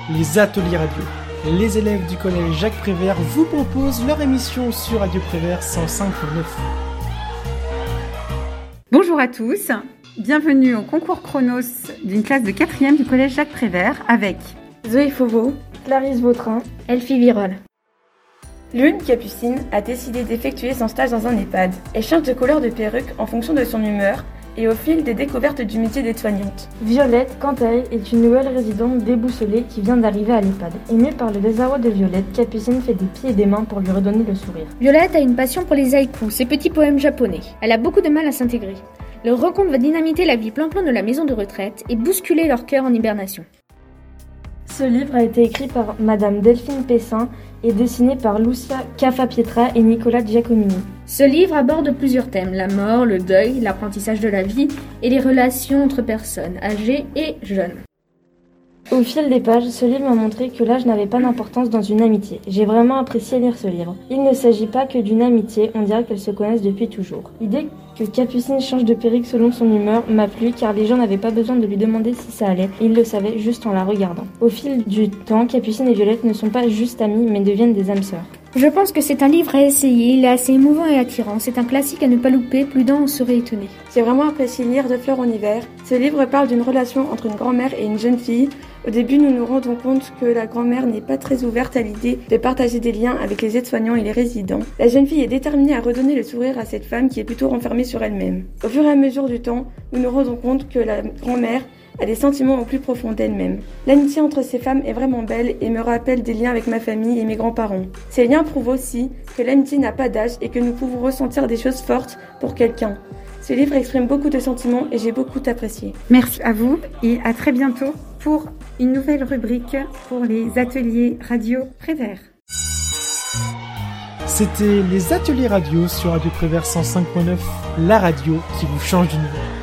les ateliers radio. Les élèves du collège Jacques Prévert vous proposent leur émission sur Radio Prévert 105.9. Bonjour à tous, bienvenue au concours Chronos d'une classe de 4e du collège Jacques Prévert avec Zoé Fauveau, Clarisse Vautrin, Elfie Virol. Lune, Capucine, a décidé d'effectuer son stage dans un EHPAD. Elle change de couleur de perruque en fonction de son humeur et au fil des découvertes du métier d'aide-soignante. Violette, quant à elle, est une nouvelle résidente déboussolée qui vient d'arriver à l'EHPAD. Aimée par le désarroi de Violette, Capucine fait des pieds et des mains pour lui redonner le sourire. Violette a une passion pour les haïkus, ces petits poèmes japonais. Elle a beaucoup de mal à s'intégrer. Le rencontre va dynamiter la vie plan-plan de la maison de retraite et bousculer leur cœur en hibernation. Ce livre a été écrit par Madame Delphine Pessin et dessiné par Lucia Caffa-Pietra et Nicolas Giacomini. Ce livre aborde plusieurs thèmes, la mort, le deuil, l'apprentissage de la vie et les relations entre personnes âgées et jeunes. Au fil des pages, ce livre m'a montré que l'âge n'avait pas d'importance dans une amitié. J'ai vraiment apprécié lire ce livre. Il ne s'agit pas que d'une amitié, on dirait qu'elles se connaissent depuis toujours. L'idée que Capucine change de perruque selon son humeur m'a plu car les gens n'avaient pas besoin de lui demander si ça allait, ils le savaient juste en la regardant. Au fil du temps, Capucine et Violette ne sont pas juste amies mais deviennent des âmes sœurs. Je pense que c'est un livre à essayer, il est assez émouvant et attirant, c'est un classique à ne pas louper, plus d'un en serait étonné. J'ai vraiment apprécié lire De fleurs en hiver. Ce livre parle d'une relation entre une grand-mère et une jeune fille. Au début, nous nous rendons compte que la grand-mère n'est pas très ouverte à l'idée de partager des liens avec les aides-soignants et les résidents. La jeune fille est déterminée à redonner le sourire à cette femme qui est plutôt renfermée sur elle-même. Au fur et à mesure du temps, nous nous rendons compte que la grand-mère a des sentiments au plus profond d'elle-même. L'amitié entre ces femmes est vraiment belle et me rappelle des liens avec ma famille et mes grands-parents. Ces liens prouvent aussi que l'amitié n'a pas d'âge et que nous pouvons ressentir des choses fortes pour quelqu'un. Ce livre exprime beaucoup de sentiments et j'ai beaucoup apprécié. Merci à vous et à très bientôt pour une nouvelle rubrique pour les ateliers radio Prévert. C'était les ateliers radio sur Radio Prévert 105.9, la radio qui vous change d'univers.